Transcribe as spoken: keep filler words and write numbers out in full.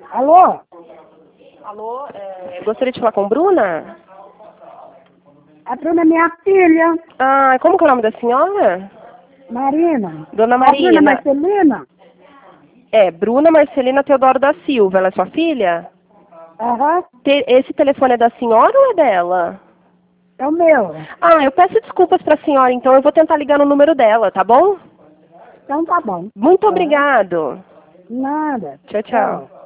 Alô? Alô, é, gostaria de falar com Bruna? A Bruna é minha filha, Ah, como que é o nome da senhora? Marina. Dona A Bruna Marina. Marcelina? É, Bruna Marcelina Teodoro da Silva, ela é sua filha? Aham, Te- Esse telefone é da senhora ou é dela? é o meu. Ah, eu peço desculpas pra senhora, então eu vou tentar ligar no número dela, tá bom? Então tá bom. Muito Aham. obrigado. Nada. Tchau, tchau.